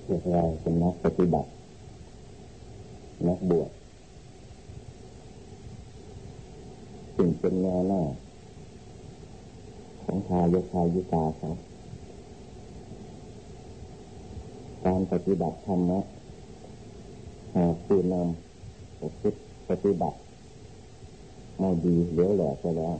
พวกเราเป็นนักปฏิบัตินักบวชสิ่งเป็นแนวหน้าของทายกทายิกาเขาการปฏิบัติธรรมะหากผู้นำปฏิบัติไม่ดีเหลวแหลกไปแล้ว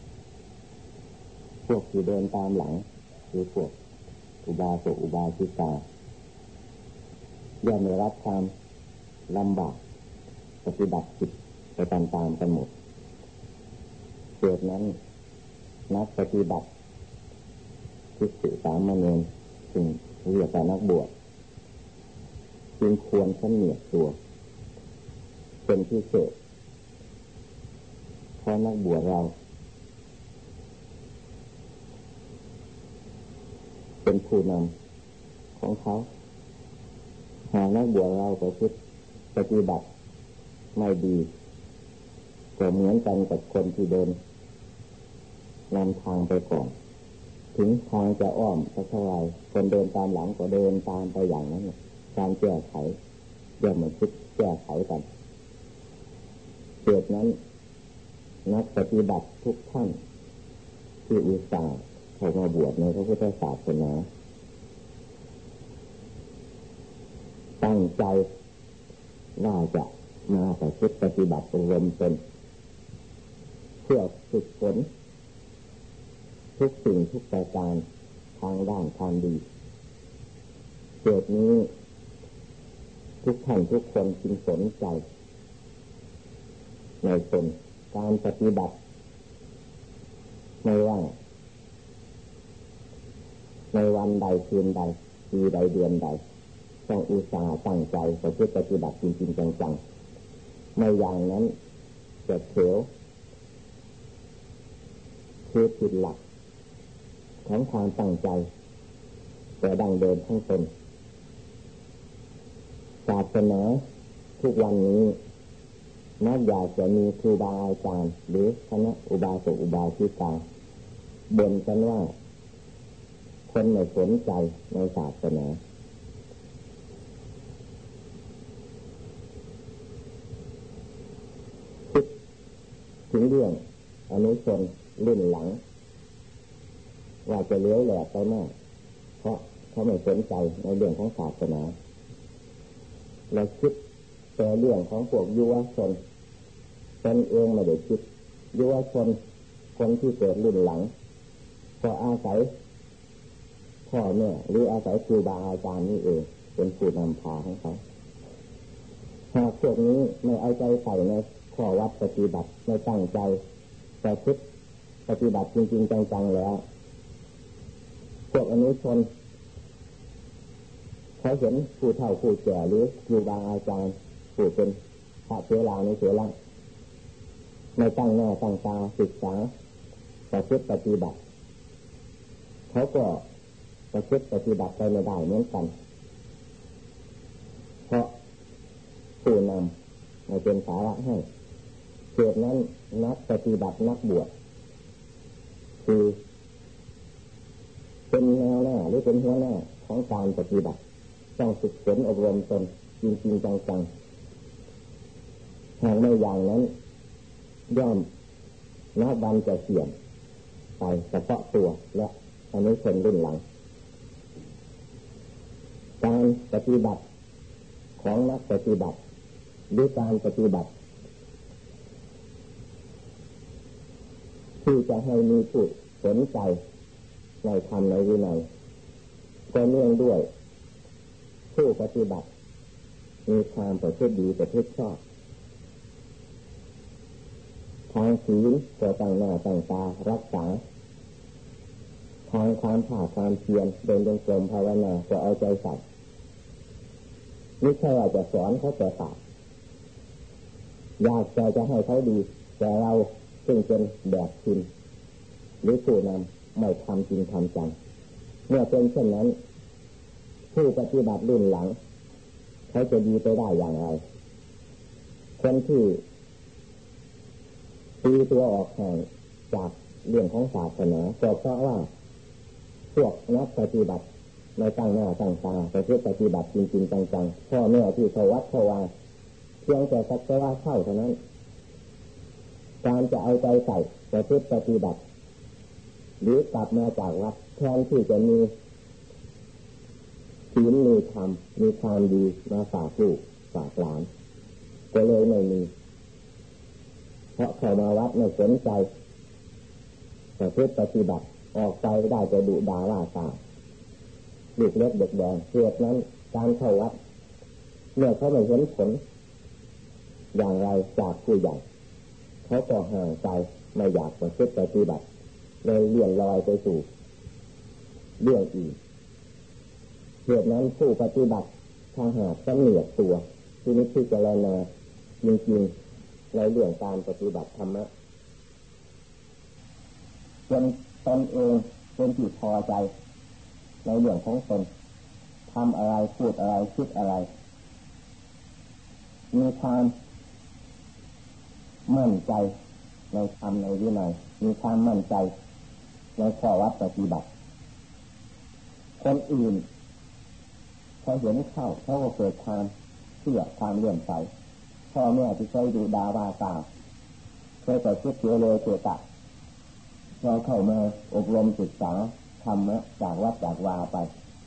พวกที่เดินตามหลังคือพวกอุบาสกอุบาสิกาย่อมได้รับความลำบากปฏิบัติผิดไปตามๆกันหมดเหตุนั้นนักปฏิบัติภิกษุสามเณรซึ่งเรียกว่านักบวชจึงควรสำเนียกตัวเป็นพิเศษเพราะนักบวชเราเป็นผู้นำของเขาหากนักบวชเราปฏิบัติไม่ดีก็เหมือนกันกับคนที่เดินนำทางไปก่อนถึงทางจะอ้อมสักเท่าไรคนเดินตามหลังก็เดินตามไปอย่างนั้นการแก้ไขย่อมมันคิดแก้ไขกันเหตุนั้นนักปฏิบัติทุกท่านที่อุตส่าห์เข้ามาบวชในพระพุทธศาสนาตั้งใจว่าจะมาปฏิบัติอบรมตนเพื่อฝึกฝนทุกสิ่งทุกประการทางด้านความดีเหตุนี้ทุกท่านทุกคนจึงสนใจในตนการปฏิบัติไม่ว่าในวันใดคืนใดปีใดเดือนใดต้องอุตส่าห์ตั้งใจปฏิบัติจริงๆจังๆไม่อย่างนั้นจะเสียคือผิดหลักของความตั้งใจแต่ดังเดิมทั้งตนศาสนาทุกวันนี้นักอยากจะมีครูบาอาจารย์หรือคณะอุบาสกอุบาสิกาบ่นกันว่าคนไม่สนใจในศาสนาคิดถึงเรื่องอนุชนรุ่นหลังว่าจะเลี้ยวแหลกไปมากเพราะเขาไม่สนใจในเรื่องของศาสนาเราคิดแต่เรื่องของพวกยุวชนตนเองไม่ได้คิดยุวชนคนที่เกิดรุ่นหลังก็อาศัยพ่อแม่หรืออาศัยครูบาอาจารย์นี่เองเป็นผู้นำพาของเขาหากพวกนี้ไม่เอาใจใส่ในข้อวัดปฏิบัติไม่ตั้งใจแต่คิดปฏิบัติจริงๆจังๆแล้วพวกอนุชนเขาเห็นผู้เฒ่าผู้แก่หรือครูบาอาจารย์ผู้เป็นพระเถระในเถระไม่ตั้งหน้าตั้งตาศึกษาประพฤติปฏิบัติเขาก็ประพฤติปฏิบัติไปไม่ได้เหมือนกันเพราะผู้นำไม่เป็นสาระให้เหตุนั้นนักปฏิบัตินักบวชคือเป็นแนวหน้าหรือเป็นหัวหน้าของการปฏิบัติต้องฝึกฝนอบรมตนจริงๆจังๆหากไม่อย่างนั้นย่อมนับวันจะเสื่อมไปเฉพาะตัวและอนุชนรุ่นหลังการปฏิบัติของนักปฏิบัติหรือการปฏิบัติที่จะให้มีผู้สนใจในธรรมในวินัยก็เนื่องด้วยผู้ปฏิบัติมีความประพฤติดีประพฤติชอบทางศีลก็ตั้งหน้าตั้งตารักษาทางความภาคความเพียรเดินจงกรมภาวนาก็เอาใจใส่ไม่ใช่ว่าจะสอนเขาแต่ศาสตร์อยากจะให้เขาดีแต่เราซึ่งเป็นแบบคุณหรือผู้นำไม่ทำจริงทำจังเมื่อเป็นเช่นนั้นผู้ปฏิบัติรุ่นหลังเขาจะดีไปได้อย่างไรคนที่ตีตัวออกห่างจากเรื่องของศาสนาก็เพราะว่าพวกนักปฏิบัติไม่ตั้งหน้าตั้งตาไปเพื่อปฏิบัติจริงๆจังๆพ่อแม่ที่เขาวัดเขาวาเพียงแต่สักแต่ว่าเข้าเท่านั้นการจะเอาใจใส่ไปเพื่อปฏิบัติหรือกลับมาจากวัดแทนที่จะมีศีลมีธรรมมีความดีมาฝากลูกฝากหลานก็เลยไม่มีเพราะเข้ามาวัดไม่สนใจแต่เพื่อปฏิบัติออกไปได้จะดุด่าว่าตาลูกเล็กเด็กแดงเหตุนั้นการเข้าวัดเมื่อเขาไม่เห็นผลอย่างไรจากผู้ใหญ่เขาก็ห่างใจไม่อยากมาเพื่อปฏิบัติเลยเลื่อนลอยไปสู่เรื่องอื่นเหตุนั้นผู้ปฏิบัติถ้าหากสำเนียกตัวที่นี้ที่จะละนาจริงๆในเรื่องการปฏิบัติธรรมะจนตนเองเป็นที่พอใจในเรื่องของตนทำอะไรพูดอะไรคิดอะไรมีความมั่นใจในธรรมในวินัยมีความมั่นใจในข้อวัดปฏิบัติคนอื่นเขาเห็นเข้าเขาก็เกิดความเชื่อความเลื่อมใสพ่อแม่ที่เคยดูดาว่าตาเคยแต่คิดเสียเลยเกิดตัดเราเข้ามาอบรมศึกษาธรรมะจากวัดจากวาไป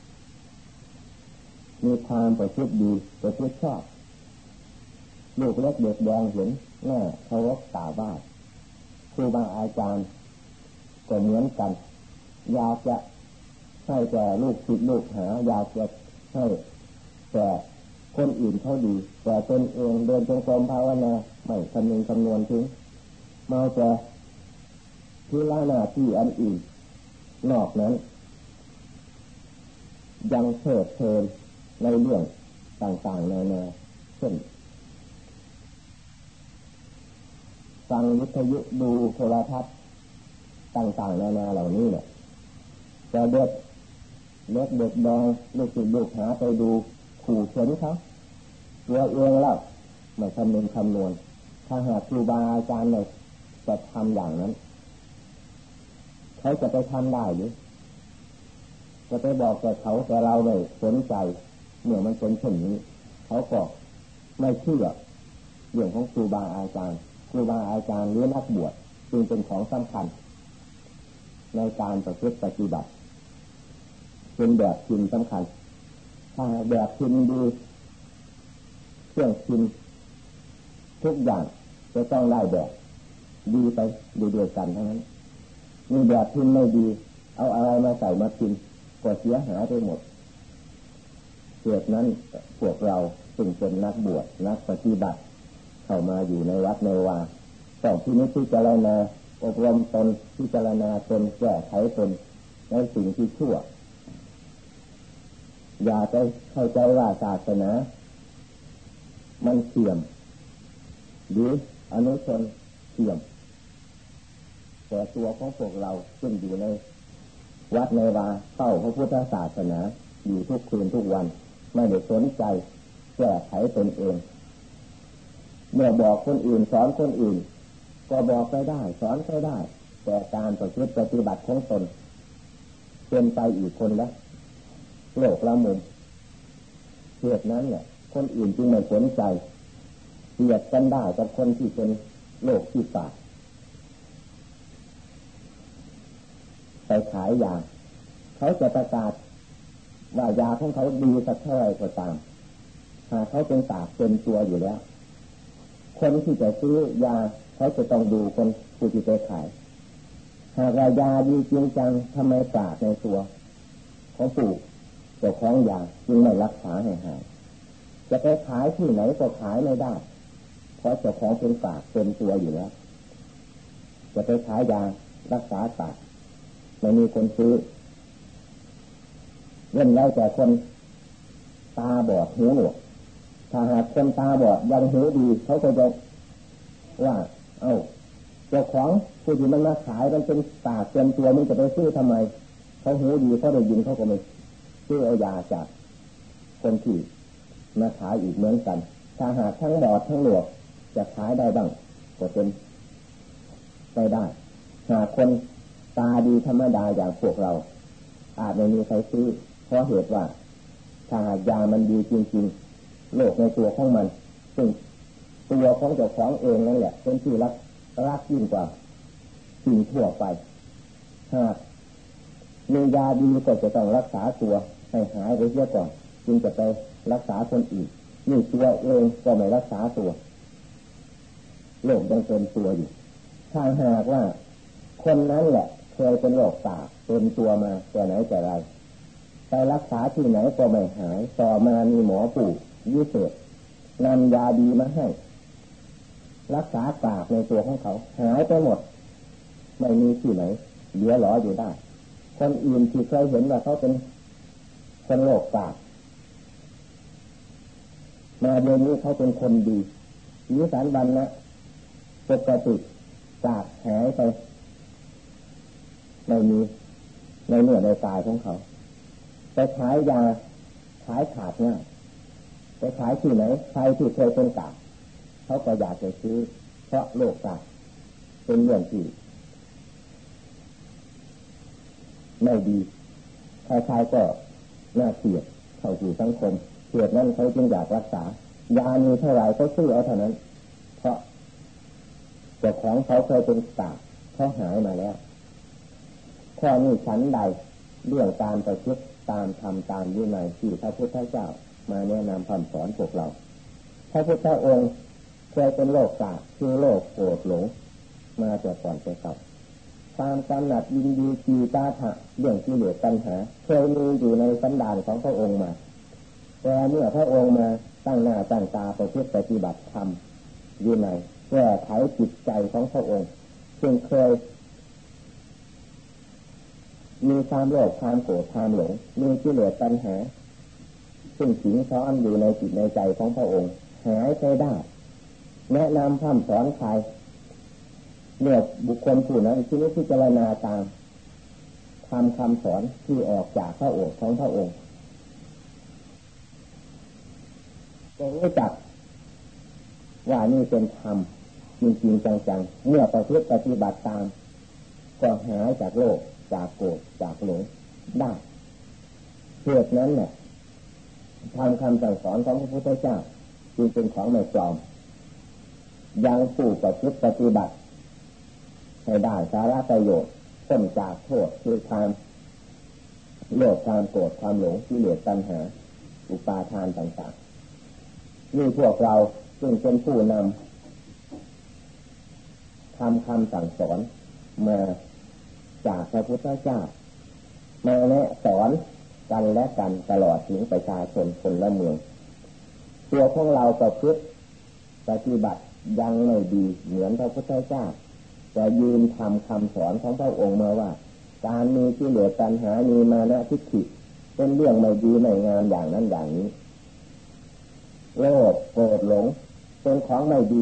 มีความประพฤติดีประพฤติชอบลูกเล็กเด็กแดงเห็นแม่เคารพกราบไหว้ครูบาอาจารย์ก็เหมือนกันอยากจะให้แต่ลูกศิษย์ลูกหาอยากจะให้แต่คนอื่นเขาดีแต่ตนเองเดินจงกรมภาวนาไม่คำนึงคำนวณถึงมาแต่ที่ละหน้าที่อันอื่นนอกนั้นยังเพลิดเพลินในเรื่องต่างๆนานาเช่นฟังวิทยุดูโทรทัศน์ต่างๆนานาเหล่านี้เนี่ยแต่เด็กแดงลูกศิษย์ลูกหาไปดูขู่เข็นเขาตัวเองแล้วไม่คำนึงคำนวณถ้าหากครูบาอาจารย์เนี่ยจะทำอย่างนั้นเขาจะไปทำได้หรือจะไปบอกแต่เขาแต่เราไม่สนใจเมื่อมันเป็นเช่นนี้เขาก็ไม่เชื่อเรื่องของครูบาอาจารย์หรือนักบวชจึงเป็นของสำคัญในการประพฤติปฏิบัติเป็นแบบพิมพ์สำคัญถ้าแบบพิมพ์ดีเครื่องพิมพ์ทุกอย่างจะต้องได้แบบดีไปด้วยกันทั้งนั้นมีแบบพิมพ์ไม่ดีเอาอะไรมาใส่มาพิมพ์ก็เสียหายไปหมดเหตุนั้นพวกเราซึ่งเป็นนักบวชนักปฏิบัติเข้ามาอยู่ในวัดในวาต้องที่นี้พิจารณาอบรมตนพิจารณาตนแก้ไขตนในสิ่งที่ชั่วอย่าไปเข้าใจว่าศาสนามันเสื่อมหรืออนุชนเสื่อมแต่ตัวของพวกเราซึ่งอยู่ในวัดในวาเข้าพระพุทธศาสนาอยู่ทุกคืนทุกวันไม่ได้สนใจแก้ไขตนเองเมื่อบอกคนอื่นสอนคนอื่นก็บอกไปได้สอนไปได้แต่การประพฤติปฏิบัติของตนเป็นไปอีกคนละโลกละมุมเหตุนั้นเนี่ยคนอื่นจึงไม่สนใจเกลียดกันได้กับคนที่เป็นโลกที่ต่ำไปขายยาเขาจะประกาศว่ายาของเขาดีสักเท่าไรก็ตามหากเขาเป็นตาเป็นตัวอยู่แล้วคนที่จะซื้อยาเขาจะต้องดูคนผู้ที่ไปขายหากยาดีจริงจังทำไมตาในตัวของผู้เจ้าของยาจึงไม่รักษาให้หายจะไปขายที่ไหนก็ขายไม่ได้เพราะเจ้าของเป็นปากเป็นตัวอยู่แล้วจะไปขายยารักษาปากไม่มีคนซื้อเว้นไว้แต่คนตาบอดหูหนวกถ้าหากคนตาบอดยังหูดีเขาก็จะว่าเจ้าของผู้ที่มันมาขายมันเป็นปากเป็นตัวมันจะไปซื้อทำไมเขาหูดีเขาได้ยินเขาก็ไม่ซื้อเอายาจากคนที่มาขายอีกเหมือนกันถ้าหากทั้งบอดทั้งหนวกจะขายได้บ้างก็เป็นไปได้หากคนตาดีธรรมดาอย่างพวกเราอาจไม่มีใครซื้อเพราะเหตุว่าถ้ายามันดีจริงๆโรคในตัวของมันซึ่งตัวของเจ้าของเองนั่นแหละเป็นที่รักยิ่งกว่าสิ่งทั่วไปหากมียาดีก็จะต้องรักษาตัวให้หายไปเสียก่อนจึงจะไปรักษาคนอื่นนี่ตัวเองก็ไม่รักษาตัวโรคยังเป็นตัวอยู่ถ้าหากว่าคนนั้นแหละเคยเป็นโรคตาเป็นตัวมาแต่ไหนแต่ไรไปรักษาที่ไหนก็ไม่หายต่อมามีหมอปู่วิเศษนำยาดีมาให้รักษาปากในตัวของเขาหายไปหมดไม่มีที่ไหนเหลือหลออยู่ได้คนอื่นที่เคยเห็นว่าเขาเป็นคนโรคปากมาเดี๋ยวนี้เขาเป็นคนดีวิสันบันนะปกติปากหายไปไม่มีในเนื้อในกายของเขาไปขายยาขายขาดง่ายไปขายที่ไหนใครที่เคยเป็นกากเขาก็อยากจะซื้อเพราะโรคกากเป็นเรื่องที่ไม่ดีใครๆก็น่าเกลียดเข้าสู่สังคมเกลียดนั้นเขาจึงอยากรักษายามีเท่าไหร่ก็ซื้อเอาเท่านั้นเพราะเจ้าของเขาเคยเป็นกากเขาหายมาแล้วข้อนี้ชั้นใดเรื่องการประพฤติตามธรรมตามวินัยที่พระพุทธเจ้ามาแนะนำคำสอนพวกเราพระพุทธองค์เคยเป็นโรคกากคือโรคโกรธหลงมาแต่ก่อนแต่เก่าความกำหนัดยินดีกีตาถะเรื่องกิเลสตัณหาเคยมีอยู่ในสันดานของพระองค์มาแต่เมื่อพระองค์มาตั้งหน้าตั้งตาประพฤติปฏิบัติธรรมวินัยแก้ไขจิตใจของพระองค์ซึ่งเคยมีความโลภความโกรธความหลงมีกิเลสตัณหาซึ่งสิงซ้อนอยู่ในจิตในใจของพระองค์หายไปได้แนะนำคำสอนใครเลือกบุคคลผู้นั้นที่นี้พิจารณาตามทำคำสอนที่ออกจากพระโอษฐ์ของพระองค์จะรู้จักว่านี่เป็นธรรมจริงๆจังๆเมื่อประพฤติปฏิบัติตามก็หายจากโลภจากโกรธจากหลงได้เหตุนั้นเนี่ยทำคำสั่งสอนของพระพุทธเจ้าจึงเป็นของไม่ปลอมยังผู้ประพฤติปฏิบัติให้ได้สาระประโยชน์พ้นจากโทษคือความโลภความโกรธความหลงกิเลสตัณหาอุปาทานต่างๆนี่พวกเราซึ่งเป็นผู้นำทำคำสั่งสอนมาจากพระพุทธเจ้ามาแนะสอนกันและกันตลอดถึงประชาชนคนละเมืองตัวของเราประพฤติปฏิบัติยังไม่ดีเหมือนพระพุทธเจ้าจะยืนทำคำสอนของพระองค์มาว่าการมีกิเลสตัณหามีมานะทิฏฐิเป็นเรื่องไม่ดีไม่งามอย่างนั้นอย่างนี้โลภโกรธหลงเป็นของไม่ดี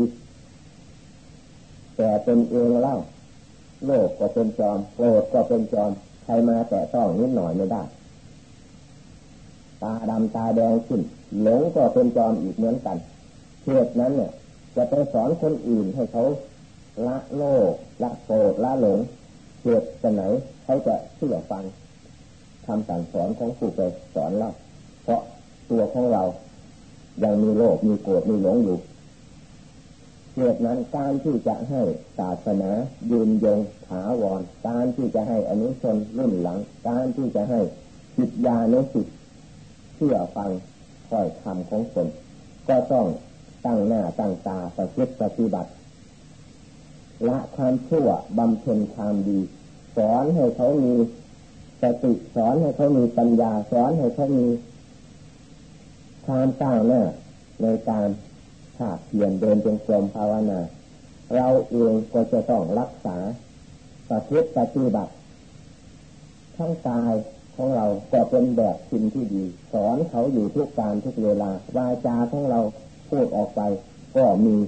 แต่เป็นเองเล่าโลภก็เป็นจอมโกรธก็เป็นจอมใครมาแต่ต้องนิดหน่อยไม่ได้ตาดำตาแดงขึ้นหลงก็เป็นจอมอีกเหมือนกันเหตุนั้นเนี่ยจะไปสอนคนอื่นให้เขาละโลภละโกรธละหลงเหตุไหนเขาจะเชื่อฟังคำสั่งสอนของผู้ไปสอนเราเพราะตัวของเรายังมีโลภมีโกรธมีหลงอยู่เหตุนั้นการที่จะให้ศาสนายืนยงถาวรการที่จะให้อนุชนรุ่นหลังการที่จะให้จิตญาณสิทธิ์เชื่อฟังค่อยคำของตนก็ต้องตั้งหน้าตั้งตาประพฤติปฏิบัติละความชั่วบำเพ็ญความดีสอนให้เขามีสติสอนให้เขามีปัญญาสอนให้เขามีความก้าวหน้าในการภาคเพียรเดินจงกรมภาวนาเราเองก็จะต้องรักษาประพฤติปฏิบัติทั้งกายของเราก็เป็นแบบสิ่งที่ดีสอนเขาอยู่ทุกการทุกเวลาวาจาของเราพูดออกไปก็มี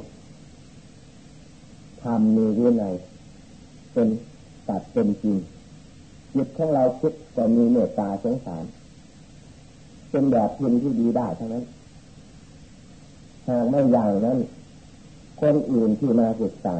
ธรรมมีวินัยเป็นสัตย์เป็นจริงจิตของเราคิดก็มีเมตตาสงสารเป็นแบบพิมพ์ที่ดีได้ทั้งนั้นหากไม่อย่างนั้นคนอื่นที่มาศึกษา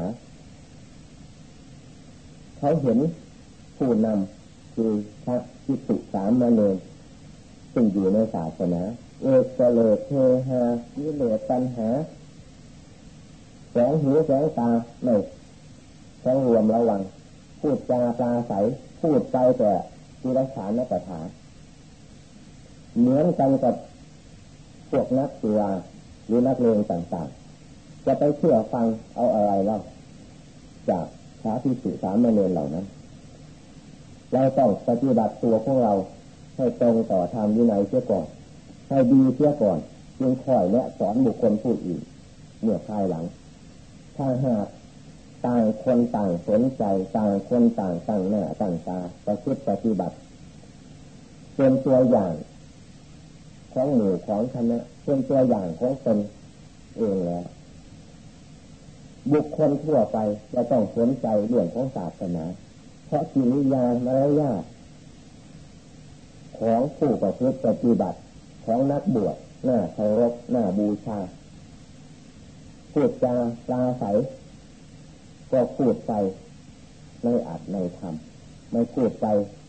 เขาเห็นผู้นำคือพระภิกษุสามเณรซึ่งอยู่ในศาสนาเอกเลสเทหากิเลสตัณหาแสงหูแสงตาไม่แสงรวมระวังพูดจาปราศัยพูดไปแต่ที่รักษานักถาเหมือนกันกับพวกนักกีฬาหรือนักเลงต่างๆจะไปเชื่อฟังเอาอะไรเล่าจากพระภิกษุสามเณรเหล่านั้นเราต้องปฏิบัติตัวของเราให้ตรงต่อธรรมวินัยเสียก่อนให้ดีเสียก่อนจึงค่อยแนะสอนบุคคลผู้อื่นเมื่อภายหลังถ้าหากต่างคนต่างสนใจต่างคนต่างตั้งหน้าตั้งตาประพฤติปฏิบัติเป็นตัวอย่างของหมู่ของคณะเป็นตัวอย่างของตนเองแล้วบุคคลทั่วไปจะต้องสนใจเรื่องของศาสนาเพราะกิริยามารยาทของผู้ประพฤติปฏิบัติของนักบวชน่าเคารพน่าบูชาพูดจาปราศัยก็พูดไปในอัตในธรรมไม่พูดไป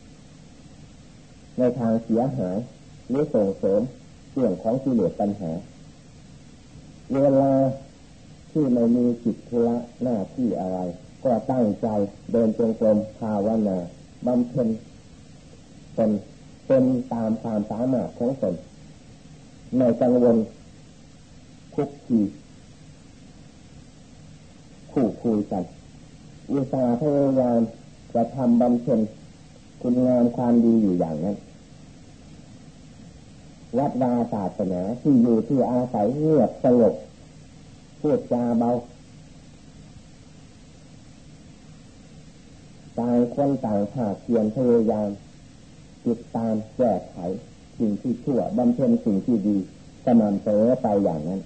ในทางเสียหายหรือส่งเสริมเรื่องของกิเลสตัณหาเวลาที่ไม่มีกิจธุระหน้าที่อะไรก็ตั้งใจเดินจงกรมภาวนาบำเพ็ญตนเป็นตามความสามารถของตนไม่กังวลคุกคีคู่คุยกันอุตสาห์พยายามจะทำบำเพ็ญคุณงามความดีอยู่อย่างนั้นวัดวาศาสนาที่อยู่ที่อาศัยเงียบสงบพูดจาเบาต่างคนต่างภาคเพียรพยายามติดตามแก้ไขสิ่งที่ชั่วบำเพ็ญสิ่งที่ดีสม่ำเสมอไปอย่างนั้น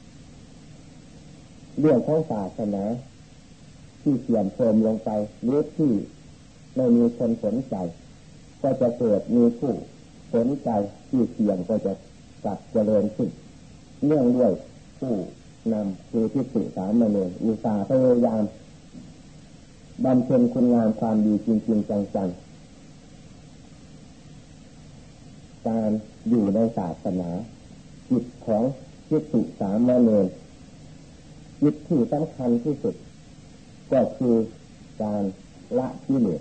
เรื่องของศาสนาที่เสื่อมโทรมลงไปหรือที่ไม่มีคนสนใจก็จะเกิดมีผู้สนใจที่เสี่ยงก็จะกลับเจริญขึ้นเนื่องด้วยผู้นำคือภิกษุสามเณรอุตสาห์พยายามบำเพ็ญคุณงามความดีจริงๆจังๆการอยู่ในศาสนาจิตของภิกษุสามเณรจิตที่สำคัญที่สุดก็คือการละกิเลส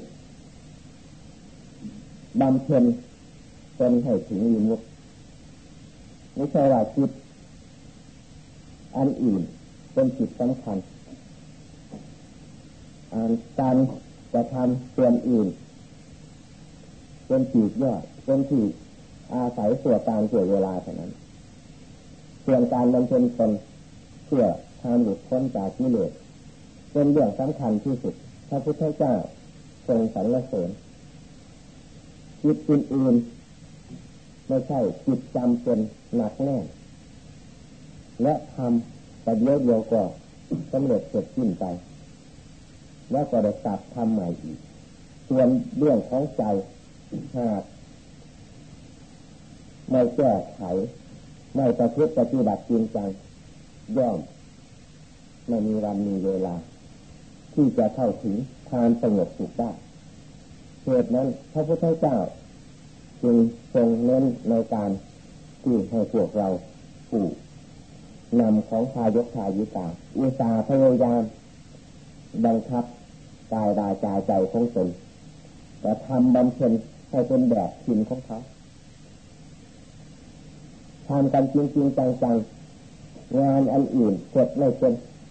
บำเพ็ญตนให้ถึงวิมุตติไม่ใช่ว่าจิตอันอื่นเป็นจิตสำคัญการจะทำส่วนอื่นเป็นจิตย่อยเป็นที่อาศัยส่วนการส่วนเวลาเท่านั้นส่วนการบำเพ็ญตนเพื่อทำหลุดพ้นจากกิเลสเป็นเรื่องสำคัญที่สุดพระพุทธเจ้าทรงสรรเสริญจิตอื่นๆไม่ใช่จิตจำเป็นหนักแน่นและทำแต่เดียวก็สำเร็จเสร็จสิ้นไปแล้วก็ได้กลับทำใหม่อีกส่วนเรื่องของใจหากไม่แก้ไขไม่ประพฤติปฏิบัติจริงจังย่อมไม่มีวันมีเวลาที่จะเข้าถึงความสงบสุขได้เหตุนั้นพระพุทธเจ้าจึงทรงเน้นในการที่ให้พวกเราผู้นำของทายกทายิกาอุตสาห์พยายามบังคับกายวาจาใจของตนแต่ทำบำเพ็ญให้เป็นแบบชินของเขาทำกันจริงๆจังๆงานอันอื่นเสร็จไม่เป็น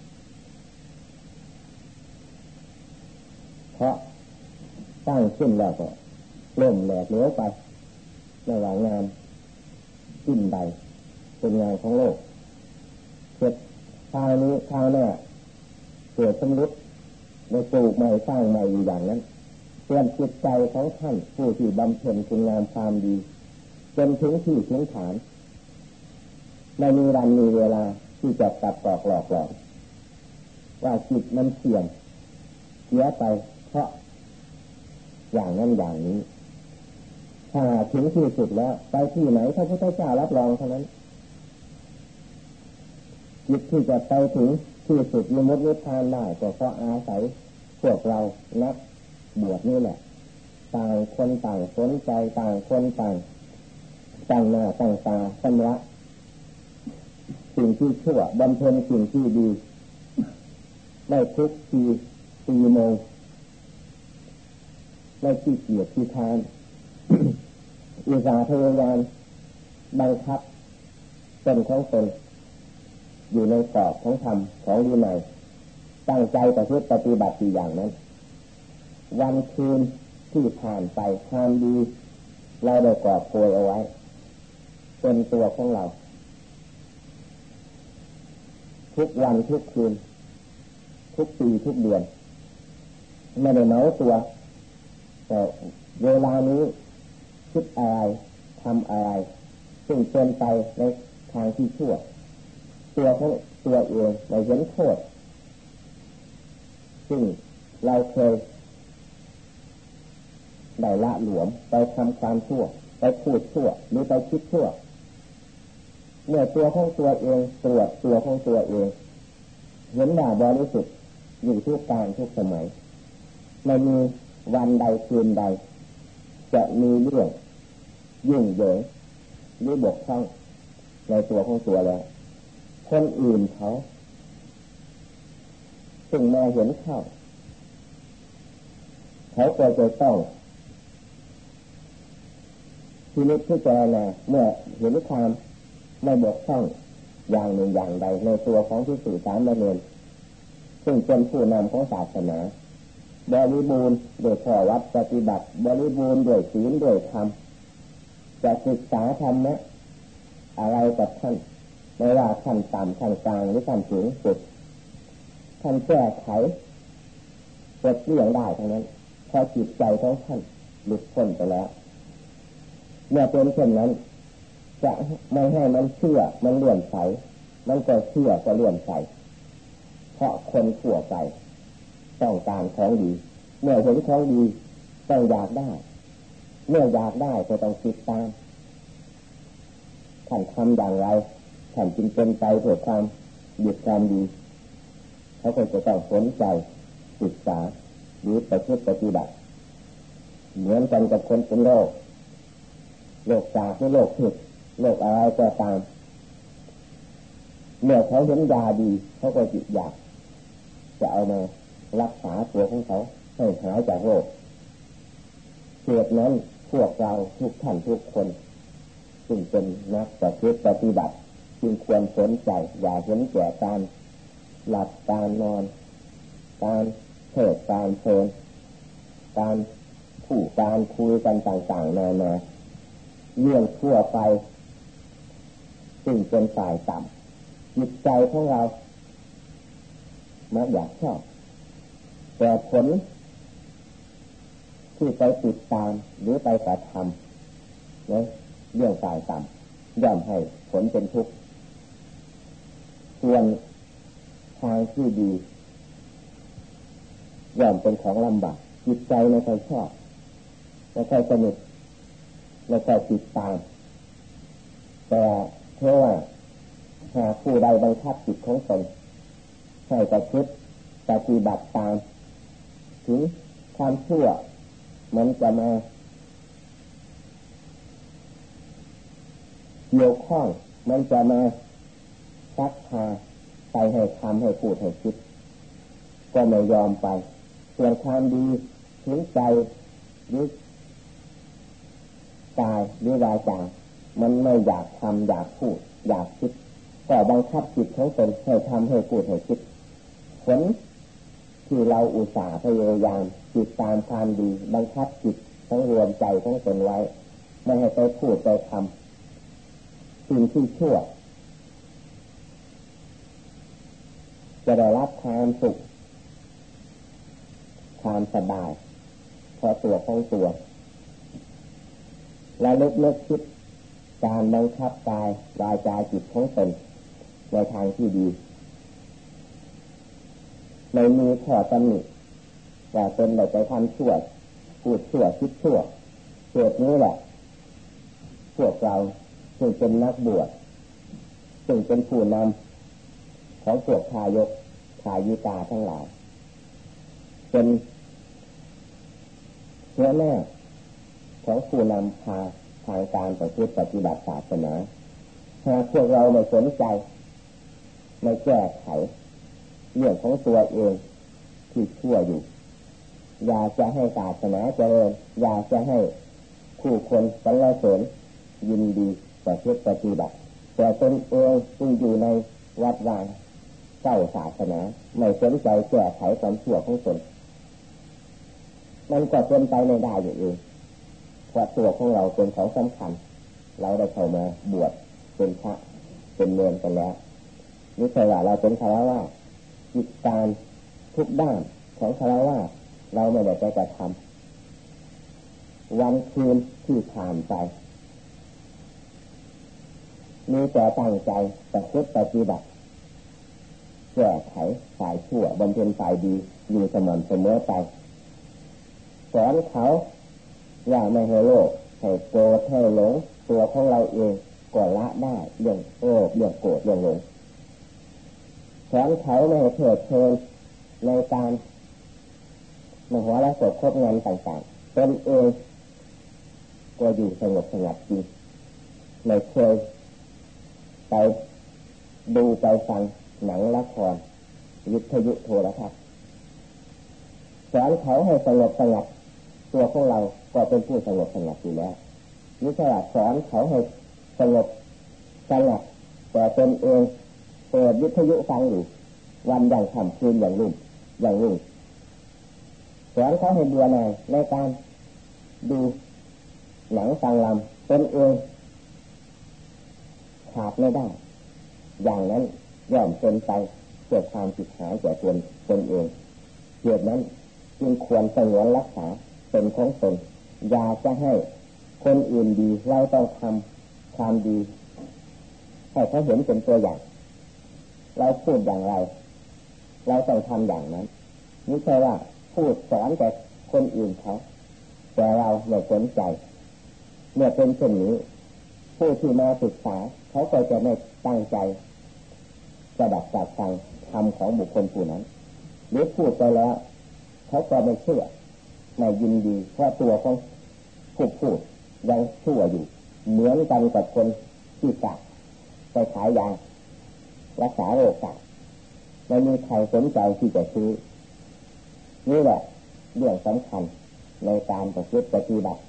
เพราะตั้งขึ้นแล้วก็ล่มแหลกเหลวไประหว่างงานสิ้นใดเป็นงานของโลกเสร็จคราวนี้คราวหน้าเกิดสมรุดในปลูกใหม่สร้างใหม่อยู่อย่างนั้นเปลี่ยนจิตใจของท่านผู้ที่บำเพ็ญคุณงามความดีจนถึงที่ถึงฐานไม่มีวันมีเวลาที่จะตัดตอกหลอกหลอนว่าจิตมันเสื่อมเสียไปเพราะอย่างนั้นอย่างนี้ถ้าถึงที่สุดแล้วไปที่ไหนพระพุทธเจ้ารับรองเท่านั้นจิตที่จะไปถึงที่สุดวิมุตตินิพพานได้ก็เพราะอาศัยพวกเรานักบวชนี่แหละต่างคนต่างสนใจต่างคนต่างตั้งหน้าตั้งตาชำระสิ่งที่ชั่วบำเพ็ญสิ่งที่ดีได้ทุกทีตีโมงได้ขี้เกียจขี้ค้านอุตสาห์พยายามบังคับตนของตนอยู่ในกรอบของธรรมของวินัยตั้งใจประพฤติปฏิบัติอย่างนั้นวันคืนที่ผ่านไปความดีเราได้กอบโกยเอาไว้เป็นตัวของเราทุกวันทุกคืนทุกปีทุกเดือนไม่ได้เมาตัวแต่เวลานี้คิดอะไรทำอะไรซึ่งเป็นไปในทางที่ชั่วตัวของตัวเองได้เห็นโทษซึ่งเราเคยได้ละหลวมไปทำความชั่วไปพูดชั่วหรือไปคิดชั่วเมื่อตัวของตัวเองตรวจตัวของตัวเองเห็นว่าบริสุทธิ์อยู่ทุกการทุกสมัยไม่มีวันใดคืนใดจะมีเรื่องยุ่งเหยิงหรือบกพร่องในตัวของตัวแล้วคนอื่นเขาซึ่งมาเห็นเข้าเขาก็จะต้องทีนี้พิจารณาเมื่อเห็นความไม่บกพร่องอย่างหนึ่งอย่างใดในตัวของภิกษุสามเณรซึ่งเป็นผู้นำของศาสนาบริบูรณ์โดยข้อวัดปฏิบัติบริบูรณ์โดยศีลโดยธรรมจะศึกษาธรรมะอะไรกับท่านไม่ว่าขั้นต่ำขั้นกลางหรือขั้นสูงสุดท่านแก้ไขเปิดเรื่องได้ทั้งนั้นเพราะจิตใจของท่านหลุดพ้นไปแล้วเมื่อเป็นเช่นนั้นจะไม่ให้มันเชื่อมันเลื่อนใสมันก็เชื่อก็เลื่อนใสเพราะคนทั่วไปต้องการของดีเมื่อเห็นของดีต้องอยากได้เมื่ออยากได้ก็ต้องติดตามท่านทำอย่างไรท่านจึงเป็นไปเพื่อความดีความดีเขาก็จะต้องสนใจศึกษาหรือประพฤติปฏิบัติเหมือนกันกับคนเป็นโรคกาหรือโรคผิดโรคอะไรก็ตามเมื่อเขาเห็นยาดีเขาก็จิตอยากจะเอามารักษาตัวของเขาให้หายจากโรคเหตุนั้นพวกเราทุกท่านทุกคนซึ่งเป็นนักประพฤติปฏิบัติจึงควรสนใจอย่าเห็นแก่การหลับการนอนการเทศการเพลงการพูดการคุยกันต่างๆนานาเรื่องทั่วไปซึ่งเป็นฝ่ายต่ำจิตใจของเรามักอยากชอบแต่ผลที่ไปติดตามหรือไปกระทำเนี่ยเรื่องฝ่ายต่ำย่อมให้ผลเป็นทุกข์ส่วนทางที่ดีย่อมเป็นของลำบากจิตใจไม่ค่อยชอบไม่ค่อยสนุกไม่ค่อยติดตามแต่เพราะว่าหากผู้ใดบังคับจิตของตนให้ประพฤติปฏิบัติตามถึงความชั่วมันจะมาเกี่ยวข้องมันจะมาชักพาไปให้ทำให้พูดให้คิดก็ไม่ยอมไปส่วนความดีถึงใจหรือกายหรือวาจามันไม่อยากทำอยากพูดอยากคิดก็บังคับจิตของตนให้ทำให้พูดให้คิดผลที่เราอุตส่าห์พยายามติดตามความดีบังคับจิตทั้งรวมใจทั้งตนไว้ไม่ให้ไปพูดไปทำสิ่งที่ชั่วจะได้รับความสุขความสบายเพราะตัวของตัวและเลิกคิดการบังคับกายวาจาจิตของตนในทางที่ดีไม่มีข้อตำหนิว่าตนได้ไปทำชั่วพูดชั่วคิดชั่วเหตุนี้แหละพวกเราซึ่งเป็นนักบวชซึ่งเป็นผู้นำของพวกทายกทายิกาทั้งหลายเป็น หัวหน้าของผู้นำพาทางการประพฤติปฏิบัติศาสนาหากพวกเราไม่สนใจไม่แก้ไขเรื่องของตัวเองที่ชั่วอยู่อยากจะให้ศาสนาเจริญอยากจะให้ผู้คนสรรเสริญยินดีประพฤติปฏิบัติแต่ตนเองที่อยู่ในวัดวางเจ้าศาสนาไม่สนใจแก้ไขความชั่วของตนมันก็เป็นไปไม่ได้อยู่เองเพราะตัวของเราเป็นของสำคัญเราได้เข้ามาบวชเป็นพระเป็นเนรกันแล้วนี่ใช่ว่าเราเป็นฆราวาสกิจการทุกด้านของฆราวาสเราไม่ได้ไปกระทำวันคืนที่ผ่านไปมีแต่ตั้งใจประพฤติปฏิบัติแก้ไขฝ่ายชั่วบำเพ็ญฝ่ายดีอยู่สม่ำเสมอไปสอนเขาอย่าไม่ให้โลภให้โกรธให้หลงตัวของเราเองก็ละได้เรื่องโลภเรื่องโกรธเรื่องหลงสอนเขาไม่ให้เถิดเทินในการมหัวและศพครบงานต่างๆตนเองก็อยู่สงบสงัดจริงไม่เคยไปดูไปฟังหนังละครวิทยุโทรทัศน์สอนเขาให้สงบสงัดตัวของเราก็เป็นผู้สงบสงัดอยู่แล้วนี่ใช่ว่าสอนเขาให้สงบสงัดแต่ตนเองเปิดวิทยุฟังอยู่วันอย่างค่ำคืนอย่างรุ่งสอนเขาให้เบื่อหน่ายในการดูหนังฟังลำตนเองขาดไม่ได้อย่างนั้นย่อมเป็นไปเกิดความผิดหายแก่ตนเองเหตุนั้นจึงควรสงวนรักษาเป็นของตนอย่าจะให้คนอื่นดีเราต้องทำความดีให้เขาเห็นเป็นตัวอย่างเราพูดอย่างไรเราต้องทำอย่างนั้นไม่ใช่ว่าพูดสอนแต่คนอื่นเขาแต่เราไม่สนใจเมื่อเป็นเช่นนี้ผู้ที่มาศึกษาเขาก็จะไม่ตั้งใจจะดับจากฟังธรรมของบุคคลผู้นั้นหรือพูดไปแล้วเขาก็ไม่เชื่อไม่ยินดีเพราะตัวของผู้พูดยังชั่วอยู่เหมือนกันกับคนที่กะไปขายยารักษาโรคกะไม่มีใครสนใจที่จะซื้อนี่แหละเรื่องสำคัญในการประพฤติปฏิบัติ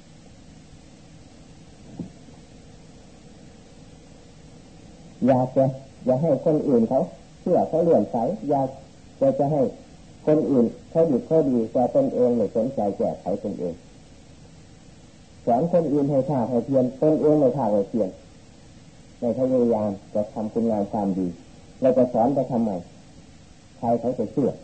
อย่าให้คนอื่นเขาเชื่อเขาเลื่อมใสอยากจะให้คนอื่นเขาดีเขาดีแต่ตนเองไม่สนใจแก้ไขตนเองสอนคนอื่นให้ท่าให้เพียรตนเองไม่ท่าให้เพียรในพยายามจะทำคุณงามความดีเราจะสอนไปทำไมใครเขาจะเชื่อ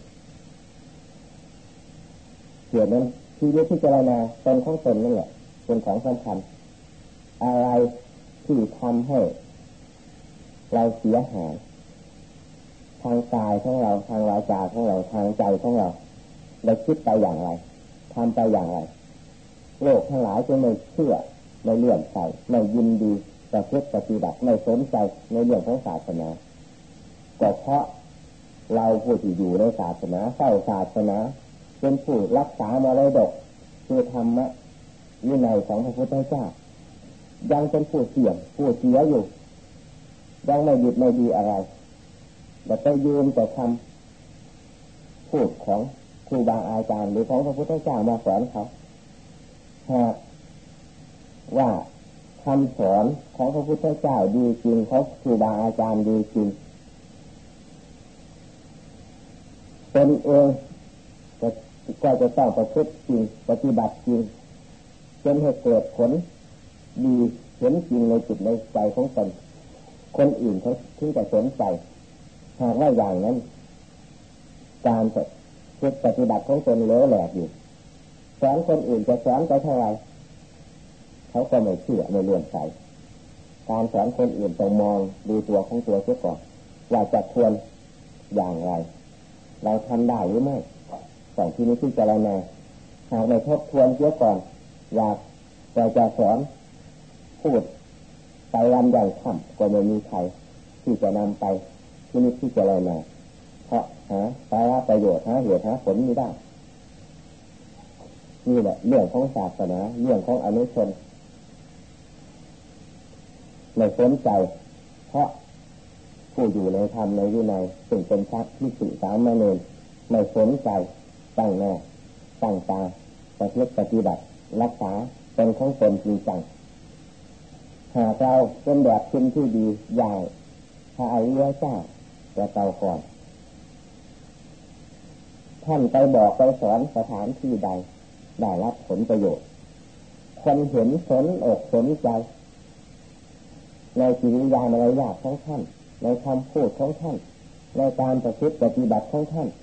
เหตุนั้นชีวิตที่เจริญนาตนของตนนั่นแหละเป็นของสำคัญอะไรที่ทำให้เราเสียหายทางกายของเราทางวาจาของเราทางใจของเราได้คิดไปอย่างไรทำไปอย่างไรโลกทั้งหลายจะไม่เชื่อไม่เลื่อมใสไม่ยินดีประพฤติปฏิบัติไม่สนใจในเรื่องของศาสนาก็เพราะเราผู้ที่อยู่ในศาสนาเฝ้าศาสนาเป็นผู้รักษามรดกคือธรรมะวินัยของพระพุทธเจ้ายังเป็นผู้เสี่ยงผู้เสียอยู่ยังไม่หยุดไม่ดีอะไรแต่ไปยืมแต่คำพูดของครูบาอาจารย์หรือของพระพุทธเจ้ามาสอนเขาหากว่าคำสอนของพระพุทธเจ้าดีจริงเขาครูบาอาจารย์ดีจริงเป็นเองก็จะต้องประพฤติจริงปฏิบัติจริงจนให้เกิดผลดีเห็นจริงในจิตในใจของตนคนอื่นเขาถึงจะสนใจหากว่าอย่างนั้นการปฏิบัติของตนเลอะแหลกอยู่สอนคนอื่นจะสอนไปเท่าไรเขาก็ไม่เชื่อไม่เลื่อมใสการสอนคนอื่นต้องมองดูตัวของตัวเสียก่อนว่าจะควรอย่างไรเราทำได้หรือไม่ต้องที่นี้ที่จะเราแน่หากไม่ทบทวนเสียก่อนอยากจะสอนพูดไปวันอย่างค่ำก็ไม่มีใครที่จะนำไปที่นี้ที่จะเราแน่เพราะหาสาระประโยชน์หาเหตุหาผลไม่ได้นี่แหละเรื่องของศาสนาเรื่องของอนุชนไม่สนใจเพราะผู้อยู่ในธรรมในวินัยซึ่งเป็นพระภิกษุสามเณรไม่สนใจตั้งหน้าตั้งตาปฏิบัติรักษาเป็นของตนจริงจังหากเราเป็นแบบชินที่ดีอย่างพระอริยเจ้าจะเก่าก่อนท่านไปบอกไปสอนสถานที่ใดได้รับผลประโยชน์คนเห็นสนอกสนใจในกิริยามารยาทของท่านในคำพูดของท่านในการประพฤติปฏิบัติของท่าน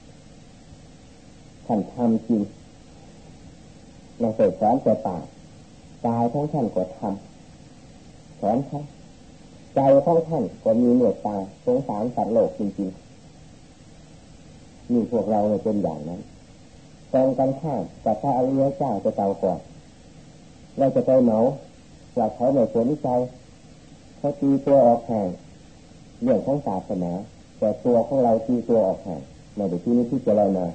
ท่านทำจริงในเสกสอนแต่ปากกายของท่านก็ทำสอนเขาใจของท่านก็มีเมตตาสงสารสัตว์โลกจริงๆนี่พวกเราเป็นอย่างนั้นตรงกันข้ามกับพระอริยเจ้าจะเก่าก่อนเราจะไปเหมาว่าเขาไม่สนใจเขาตีตัวออกห่างเรื่องของศาสนาแต่ตัวของเราตีตัวออกห่างในที่นี้ที่จะเรามา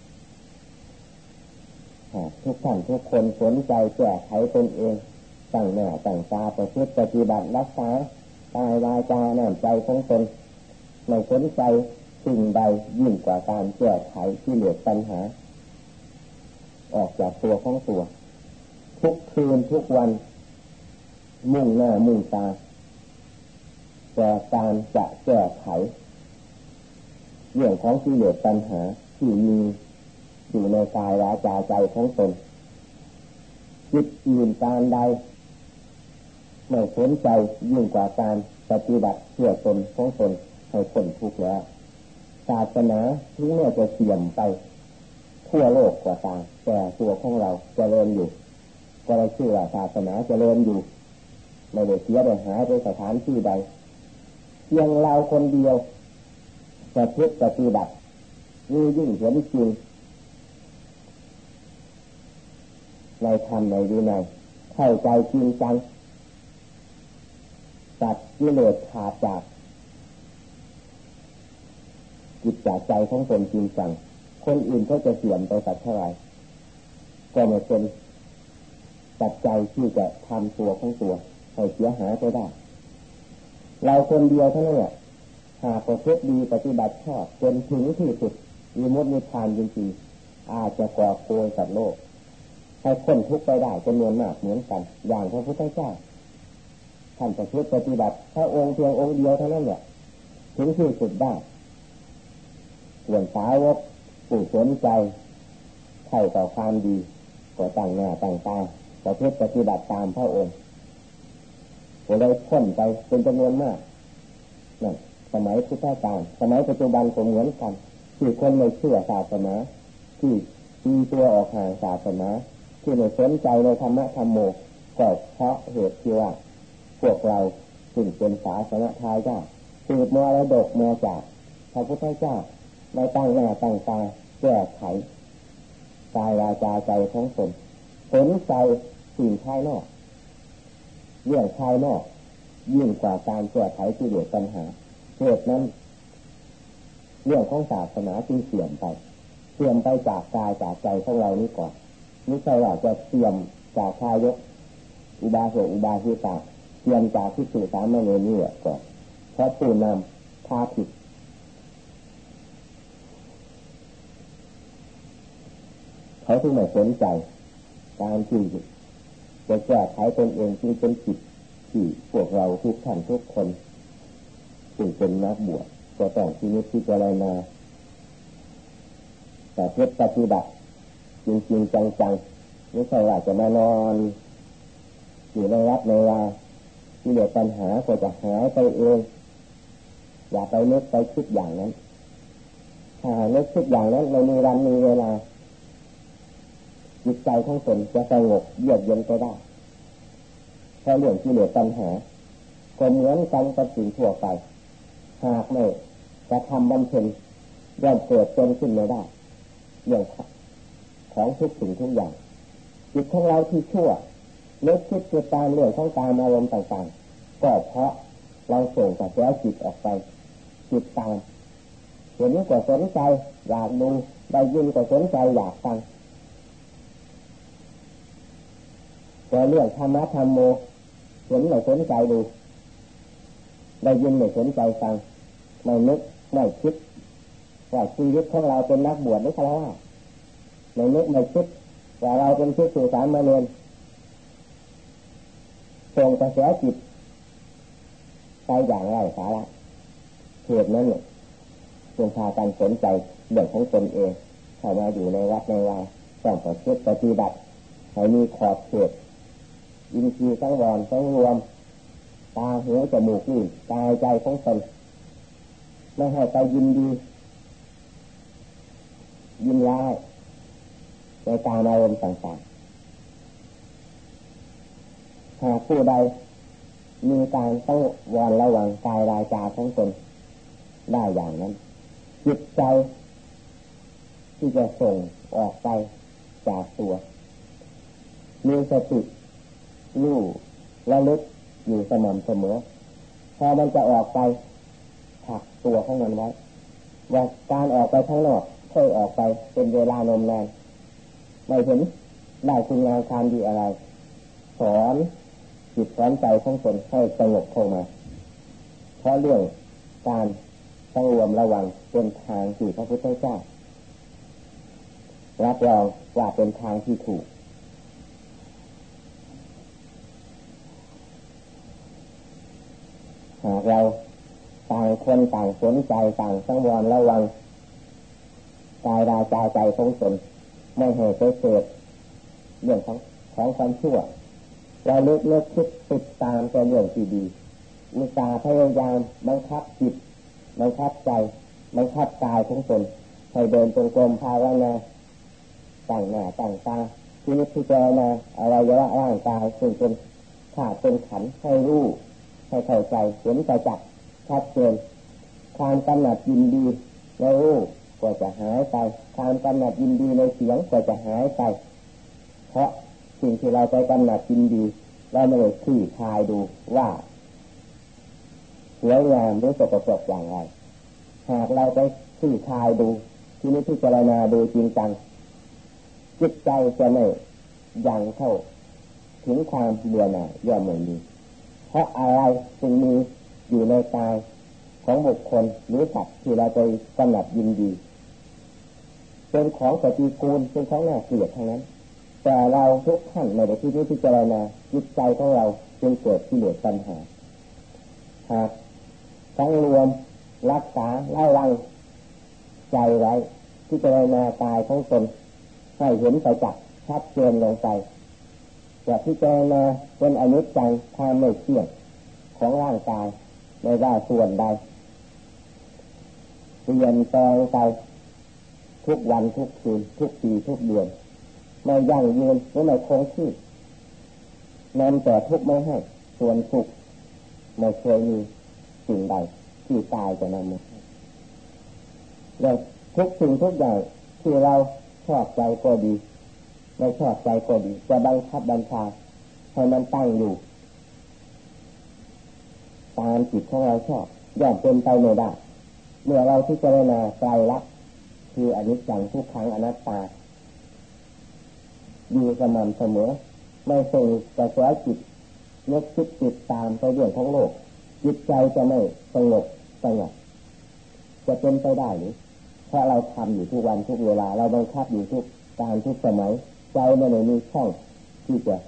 ทุกท่านทุกคนสนใจแก้ไขตนเองตั้งหน้าตั้งตาประพฤติปฏิบัติรักษากายวาจาน้ำใจของตนไม่สนใจสิ่งใดยิ่งกว่าการแก้ไขที่เหลือปัญหาออกจากตัวของตัวทุกคืนทุกวันมุ่งหน้ามุ่งตาแต่การจะแก้ไขเรื่องของที่เหลือปัญหาที่มีอยู่ในกายวาจาใจของตนจิตอื่นการใดไม่สนใจยิ่งกว่าการปฏิบัติเพื่อตนของตนให้พ้นทุกข์แล้วศาสนาถึงแม้จะเสื่อมไปทั่วโลกกว่าตามแต่ตัวของเราเจริญอยู่ก็ได้ชื่อว่าศาสนาเจริญอยู่ไม่ได้เสียได้หายไปสถานที่ใดเพียงเราคนเดียวประพฤติปฏิบัตินี่ยิ่งเห็นจริงในธรรมในวินัยเข้าใจจริงจังตัดกิเลสขาดจากจิตจากใจของตนจริงจังคนอื่นก็จะเสื่อมไปสักเท่าไหร่ก็ไม่เป็นปัจจัยที่จะทำตัวของตัวให้เสียหายไปได้เราคนเดียวเท่านั้นแหละหากประพฤติดีปฏิบัติชอบจนถึงที่สุดมีมุตตินิพพานจริงๆอาจจะก่อโกยสัตว์โลกให้คนทุกข์ไปได้จำนวนมากเหมือนกันอย่างพระพุทธเจ้าท่านประพฤติปฏิบัติพระองค์เพียงองค์เดียวเท่านั้นแหละถึงที่สุดได้ส่วนสาวกผู้สนใจใฝ่ต่อความดีก็ตั้งหน้าตั้งตาประพฤติปฏิบัติตามพระองค์ก็ได้พ้นไปเป็นจำนวนมากนั่นสมัยพุทธกาลสมัยปัจจุบันก็เหมือนกันที่คนไม่เชื่อศาสนาที่ตีตัวออกห่างศาสนาที่ไม่สนใจในธรรมะธรรมโมก็เพราะเหตุที่ว่าพวกเราซึ่งเป็นศาสนาทายาทสืบมรดกมาจากพระพุทธเจ้าในตั้งหน้าตั้งตาแก้ไขกายวาจาใจของตนสนใจสิ่งภายนอกเรื่องภายนอกยิ่งกว่าการแก้ไขที่เหลือปัญหาเหตุนั้นเรื่องของศาสนาจึงเสื่อมไปจากกายจากใจของเรานี้ก่อนไม่ใช่ว่าจะเสื่อมจากทายกอุบาสกอุบาสิกาเสื่อมจากภิกษุสามเณรนี่ก่อนเพราะผู้นำพาผิดเขาถึงไม่สนใจการที่จะแก้ไขตนเองจึงเป็นจิตที่พวกเราทุกท่านทุกคนจึงเป็นนักบวชก็ต้องที่นี้ที่จะอะไรมาแต่เพื่อปฏิบัติจริงๆจังๆไม่ใช่ว่าจะมานอนอยู่ในวัดในวาที่เดือดปัญหาก็จะหายไปเองอย่าไปนึกไปคิดอย่างนั้นถ้านึกคิดอย่างนั้นในมีวันมีเวลาจิตใจของตนจะสงบเยือกเย็นไปได้เพราะเรื่องที่เหลือปัญหาก็เหมือนกันกับสิ่งทั่วไปหากไม่กระทำบำเพ็ญย่อมเกิดเป็นขึ้นไม่ได้เรื่องของทุกสิ่งทุกอย่างจิตของเราที่ชั่วนึกคิดติดตามเรื่องของการอารมณ์ต่างๆก็เพราะเราส่งกระแสจิตออกไปติดตามเห็นก็สนใจอยากดูได้ยินก็สนใจอยากฟังแต่เรื่องธรรมะธรรมโมเห็นไม่สนใจดูได้ยินไม่สนใจฟังไม่นึกไม่คิดว่าชีวิตของเราเป็นนักบวชหรือฆราวาสไม่นึกไม่คิดว่าเราเป็นภิกษุสามเณรส่งกระแสจิตไปอย่างไร้สาระเหตุนั้นเนี่ยจงพากันสนใจเรื่องของตนเองเข้ามาอยู่ในวัดในวาต้องประพฤติปฏิบัติให้มีขอบเขตอินทรีย์สังวรสังรวมตาหูจมูกลิ้นกายใจของตนไม่ให้ไปยินดียินร้ายในการอารมณ์ต่างๆหากผู้ใดมีการต้องวอนระวังกายวาจาของตนได้อย่างนั้นจิตใจที่จะส่งออกไปจากตัวมีสติรู้ระลึกอยู่สม่ำเสมอพอมันจะออกไปผลักตัวของมันไว้ว่าการออกไปข้างนอกเคยออกไปเป็นเวลานมนานไม่เห็นได้คุณงามความดีอะไรสอนจิตสอนใจของตนให้สงบเข้ามาเพราะเรื่องการต้องรวมระวังเป็นทางที่พระพุทธเจ้ารับรองว่าเป็นทางที่ถูกหากเราต่างคนต่างสนใจต่างสังวรระวังกายวาจาใจของตนไม่ให้ไปเสพเรื่องของความชั่วเราเลิกคิดติดตามแต่เรื่องที่ดีอุตส่าห์พยายามบังคับจิตบังคับใจบังคับกายของตนให้เดินจงกรมภาวนาตั้งหน้าตั้งตาที่นิพพิจารณาอวัยวะร่างกายซึ่งเป็นธาตุเป็นขันธ์ให้รู้ให้เข้าใจเห็นประจักษ์ชัดเจนความกำหนัดยินดีในรูปก็จะหายไปความกำหนัดยินดีในเสียงก็จะหายไปเพราะสิ่งที่เราไปกำหนัดยินดีเราไม่ได้คลี่คลายดูว่าสวยงามหรือสกปรกอย่างไรหากเราไปคลี่คลายดูที่นี้พิจารณาดูจริงจังจิตใจจะไม่ยังเข้าถึงความเบื่อหน่ายย่อมไม่มีเพราะอะไรจึงมีอยู่ในกายของบุคคลหรือสัตว์ที่เราไปกำหนัดยินดีเป็นของปฏิกูลเป็นของน่าเกลียดทั้งนั้นแต่เราทุกท่านในที่นี้พิจารณาจิตใจของเราจึงเกิดกิเลสตัณหาหากทั้งรวมรักษาระวังใจไว้พิจารณากายของตนให้เห็นไปจักชัดเจนลงไปจะพิจารณาเป็นอนิจจังความไม่เที่ยงของร่างกายไม่ว่าส่วนใดเปลี่ยนแปลงไปทุกวันทุกคืนทุกปีทุกเดือนไม่ยั่งยืนหรือไม่คงที่นำแต่ทุกข์ไม่ให้ส่วนสุขไม่เคยมีสิ่งใดที่ตายจะนำมาให้และทุกสิ่งทุกอย่างที่เราชอบใจก็ดีไม่ชอบใจก็ดีจะบังคับบัญชาให้มันตั้งอยู่ตามจิตของเราชอบย่อมเป็นไปไม่ได้เมื่อเราพิจารณาไตรลักษณ์คืออนิจจังทุกขังอนัตตาอยู่สม่ำเสมอไม่ส่งกระแสจิตนึกคิดติดตามไปเรื่องของโลกจิตใจจะไม่สงบสงบจะเป็นไปได้หรือเพราะเราทำอยู่ทุกวันทุกเวลาเราบังคับอยู่ทุกการทุกสมัยใจไม่ได้มีช่องที่จะ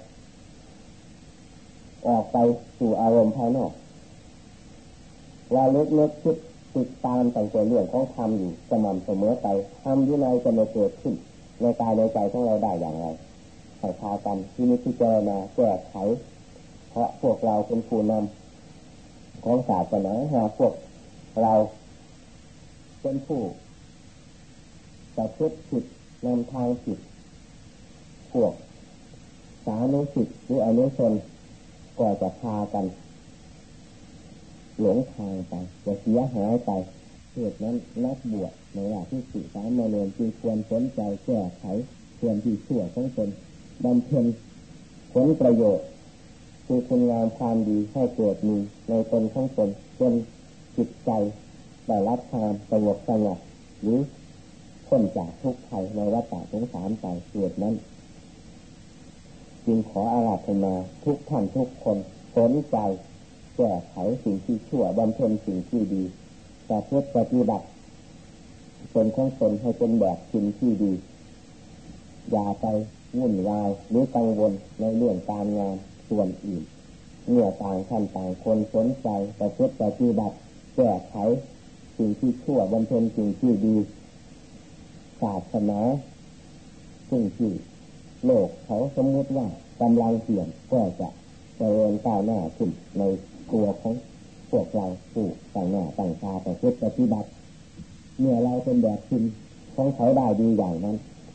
ออกไปสู่อารมณ์ภายนอกเราเลิกคิดติดตามแต่เรื่องของธรรมอยู่สม่ำเสมอไปธรรมวินัยจะไม่เกิดขึ้นในกายในใจของเราได้อย่างไรให้พากันที่นี้ที่เจอมาแก้ไขเพราะพวกเราเป็นผู้นำของศาสนาหาพวกเราเป็นผู้ประพฤติผิดนำทางผิดพวกสานุสิทธิ์หรืออนุชนก็จะพากันหลงทางไปจะเสียหายไปเหตุนั้นนักบวชในว่าที่ศึกษามาเรียนจึงควรสนใจแก้ไขส่วนที่ชั่วของตนบำเพ็ญผลประโยชน์คือคุณงามความดีให้เกิดมีในตนของตนจนจิตใจได้รับความสงบสงัดหรือพ้นจากทุกข์ภัยในวัฏสงสารไปเหตุนั้นจึงขออาราธนาทุกท่านทุกคนสนใจแก้ไขสิ่งที่ชั่วบำเพ็ญสิ่งที่ดีแต่เพื่อปฏิบัติตนของตนให้เป็นแบบสิ่งที่ดีอย่าไปวุ่นวายหรือกังวลในเรื่องการงานส่วนอื่นเมื่อต่างท่านต่างคนสนใจแต่เพื่อปฏิบัติแก้ไขสิ่งที่ชั่วบำเพ็ญสิ่งที่ดีศาสนาสิ่งที่โลกเขาสมมติว่ากำลังเสื่อมก็จะเจริญก้าวหน้าขึ้นในตัวของพวกเราผู้ต่างหน้าต่างตาแต่เพื่อปฏิบัติเมื่อเราเป็นแบบคุณของเขาได้ดีอย่างนั้น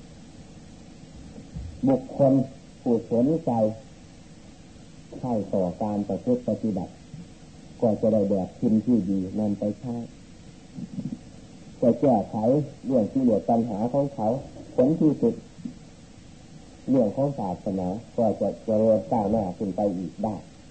บุคคลผู้สนใจใช้ต่อการประพฤติปฏิบัติก็จะได้แบบคุณที่ดีนำไปใช้จะแก้ไขเรื่องที่เหลือปัญหาของเขาผลที่สุดเรื่องของศาสนาก็จะเจริญก้าวหน้าขึ้นไปอีกได้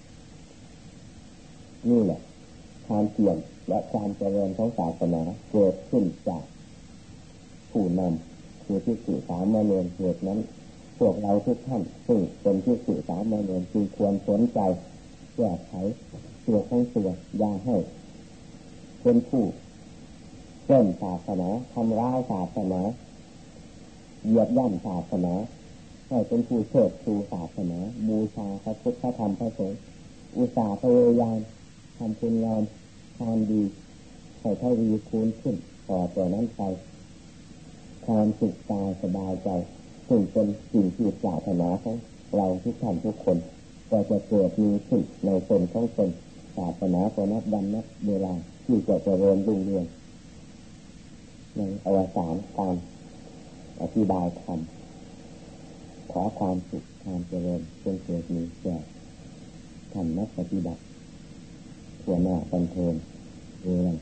นี่แหละการเปลี่ยนและการเจริญของศาสนาเกิดขึ้นจากผู้นำคือที่สื่อสารมาเรียนเหตุนั้นพวกเราทุกท่านซึ่งเป็นที่สื่อสารมาเรียนจึงควรสนใจแก้ไขตัวของตัวอย่าให้เป็นผู้เล่นศาสนาทำร้ายศาสนาเหยียดย่ำศาสนาให้เป็นผู้เชิดชูศาสนาบูชาพระพุทธพระธรรมพระสงฆ์อุตส่าห์พยายามทำคุณงามความดีให้ทวีคูณขึ้นต่อจากนั้นไปความสุขกายสบายใจซึ่งเป็นสิ่งที่ปรารถนาของเราทุกท่านทุกคนก็จะเกิดมีขึ้นในตนของตนศาสนาก็นับวันนับเวลาที่จะเจริญรุ่งเรืองในอวสานการอธิบายธรรมขอความสุขความเจริญจงเกิดมีแก่ท่านนักปฏิบัติทั่วหน้าบันเทิงเรื่อง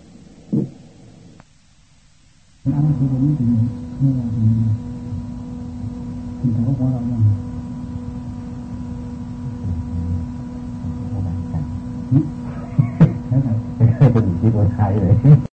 อันนี้คือไม่ถึงไม่ว่าถึงเขาบอกเราอย่างใช่ไหมเป็นอยู่ที่คนไทยเลย